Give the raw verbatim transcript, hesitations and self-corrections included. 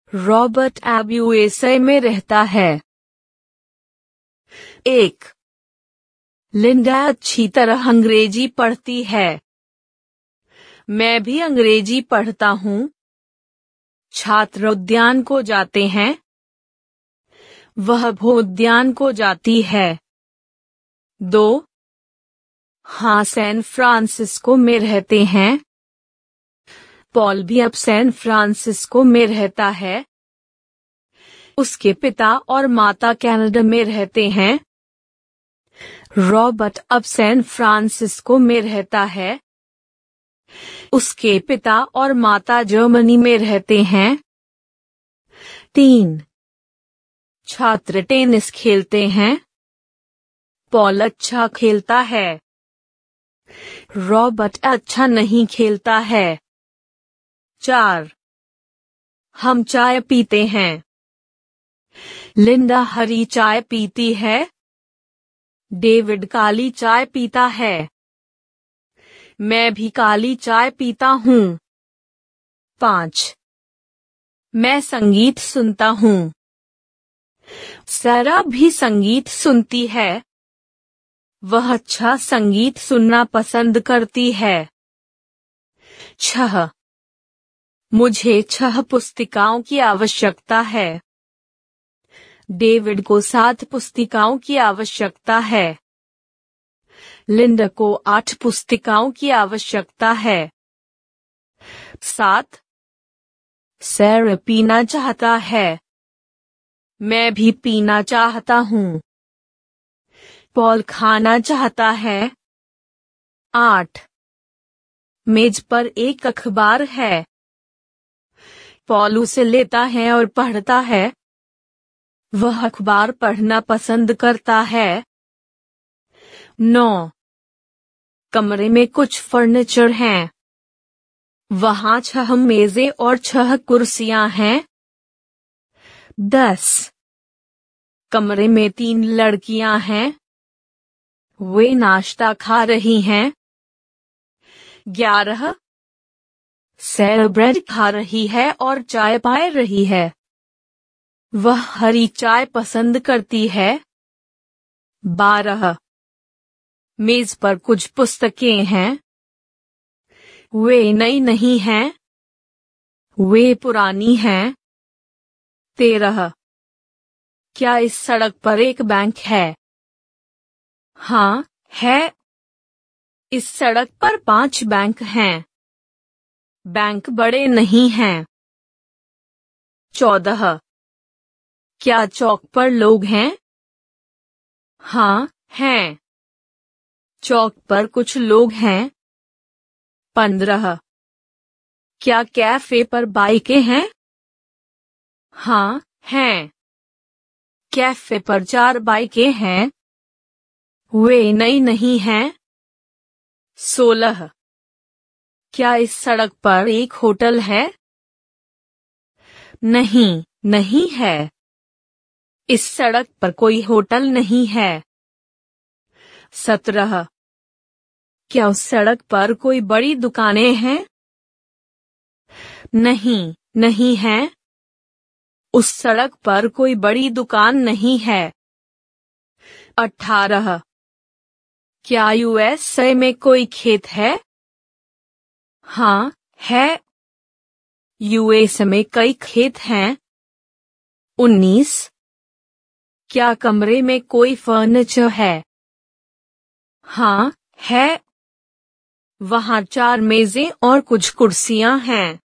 Robert अब USA में रहता है। एक, लिंडा अच्छी तरह अंग्रेजी पढ़ती है। मैं भी अंग्रेजी पढ़ता हूँ। छात्र उद्यान को जाते हैं। वह भूउद्यान को जाती है। दो, हाँ सैन फ्रांसिस्को में रहते हैं। पॉल भी अब सैन फ्रांसिस्को में रहता है। उसके पिता और माता कनाडा में रहते हैं। रॉबर्ट अब सैन फ्रांसिस्को में रहता है। उसके पिता और माता जर्मनी में रहते हैं। तीन, छात्र टेनिस खेलते हैं। पॉल अच्छा खेलता है। रॉबर्ट अच्छा नहीं खेलता है। चार, हम चाय पीते हैं। लिंडा हरी चाय पीती है। डेविड काली चाय पीता है। मैं भी काली चाय पीता हूँ। पाँच, मैं संगीत सुनता हूँ। सारा भी संगीत सुनती है। वह अच्छा संगीत सुनना पसंद करती है। छह, मुझे छह पुस्तिकाओं की आवश्यकता है। डेविड को सात पुस्तिकाओं की आवश्यकता है। लिंडा को आठ पुस्तिकाओं की आवश्यकता है। सात, सैरा पीना चाहता है। मैं भी पीना चाहता हूँ। पॉल खाना चाहता है। आठ, मेज पर एक अखबार है। पॉल उसे लेता है और पढ़ता है। वह अखबार पढ़ना पसंद करता है। नौ, कमरे में कुछ फर्नीचर हैं। वहाँ छह मेजें और छह कुर्सियां हैं। दस, कमरे में तीन लड़कियां हैं। वे नाश्ता खा रही हैं। ग्यारह, सैरा ब्रेड खा रही है और चाय पी रही है। वह हरी चाय पसंद करती है। बारह, मेज पर कुछ पुस्तकें हैं। वे नई नहीं हैं। वे पुरानी हैं। तेरह, क्या इस सड़क पर एक बैंक है? हाँ, है। इस सड़क पर पांच बैंक हैं। बैंक बड़े नहीं हैं। चौदह, क्या चौक पर लोग हैं? हाँ, हैं। चौक पर कुछ लोग हैं। पंद्रह, क्या कैफे पर बाइकें हैं? हाँ, हैं। कैफे पर चार बाइकें हैं। वे नई नहीं हैं। सोलह, क्या इस सड़क पर एक होटल है? नहीं, नहीं है। इस सड़क पर कोई होटल नहीं है। सत्रह, क्या उस सड़क पर कोई बड़ी दुकानें हैं? नहीं, नहीं है। उस सड़क पर कोई बड़ी दुकान नहीं है। अठारह, क्या यूएसए में कोई खेत है? हाँ, है। यूएसए में कई खेत हैं। उन्नीस, क्या कमरे में कोई फर्नीचर है? हाँ, है। वहाँ चार मेजें और कुछ कुर्सियां हैं।